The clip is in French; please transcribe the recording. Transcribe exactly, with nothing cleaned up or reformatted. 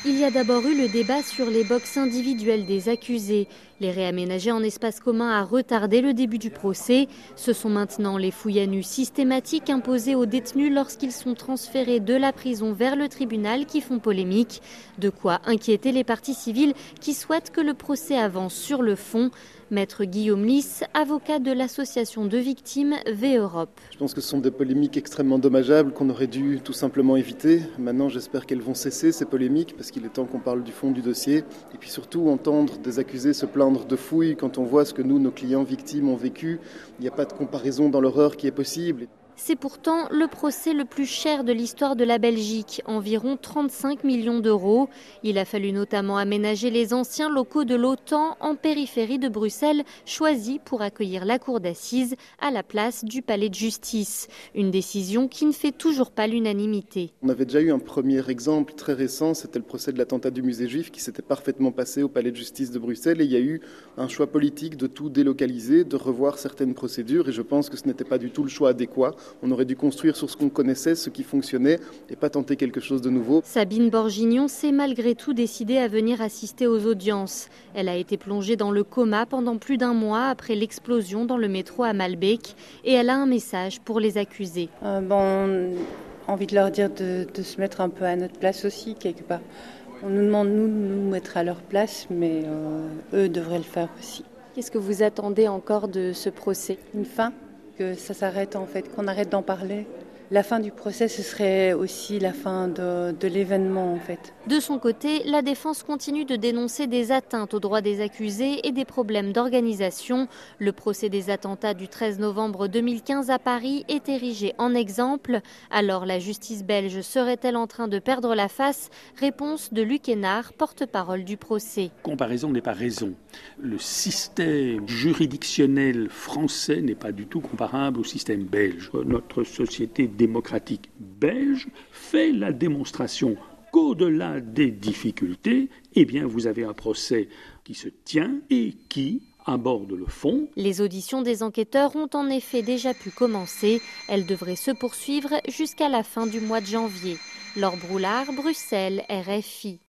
Il y a d'abord eu le débat sur les box individuelles des accusés. Les réaménager en espace commun a retardé le début du procès. Ce sont maintenant les fouilles à nu systématiques imposées aux détenus lorsqu'ils sont transférés de la prison vers le tribunal qui font polémique. De quoi inquiéter les parties civiles qui souhaitent que le procès avance sur le fond. Maître Guillaume Lys, avocat de l'association de victimes V Europe. Je pense que ce sont des polémiques extrêmement dommageables qu'on aurait dû tout simplement éviter. Maintenant, j'espère qu'elles vont cesser, ces polémiques, parce qu'il est temps qu'on parle du fond du dossier. Et puis surtout, entendre des accusés se plaindre de fouilles quand on voit ce que nous, nos clients victimes, ont vécu. Il n'y a pas de comparaison dans l'horreur qui est possible. C'est pourtant le procès le plus cher de l'histoire de la Belgique, environ trente-cinq millions d'euros. Il a fallu notamment aménager les anciens locaux de l'OTAN en périphérie de Bruxelles, choisis pour accueillir la cour d'assises à la place du palais de justice. Une décision qui ne fait toujours pas l'unanimité. On avait déjà eu un premier exemple très récent, c'était le procès de l'attentat du musée juif qui s'était parfaitement passé au palais de justice de Bruxelles. Et il y a eu un choix politique de tout délocaliser, de revoir certaines procédures. Et je pense que ce n'était pas du tout le choix adéquat. On aurait dû construire sur ce qu'on connaissait, ce qui fonctionnait, et pas tenter quelque chose de nouveau. Sabine Borgignon s'est malgré tout décidée à venir assister aux audiences. Elle a été plongée dans le coma pendant plus d'un mois après l'explosion dans le métro à Malbec. Et elle a un message pour les accusés. Euh, bon, envie de leur dire de, de se mettre un peu à notre place aussi, quelque part. On nous demande, nous, de nous mettre à leur place, mais euh, eux devraient le faire aussi. Qu'est-ce que vous attendez encore de ce procès ? Une fin ? Que ça s'arrête en fait, qu'on arrête d'en parler. La fin du procès, ce serait aussi la fin de, de l'événement en fait. De son côté, la défense continue de dénoncer des atteintes aux droits des accusés et des problèmes d'organisation. Le procès des attentats du treize novembre deux mille quinze à Paris est érigé en exemple. Alors la justice belge serait-elle en train de perdre la face ? Réponse de Luc Hénard, porte-parole du procès. Comparaison n'est pas raison. Le système juridictionnel français n'est pas du tout comparable au système belge. Notre société démocratique belge fait la démonstration qu'au-delà des difficultés, eh bien, vous avez un procès qui se tient et qui aborde le fond. Les auditions des enquêteurs ont en effet déjà pu commencer. Elles devraient se poursuivre jusqu'à la fin du mois de janvier. Laure Broulard, Bruxelles, R F I.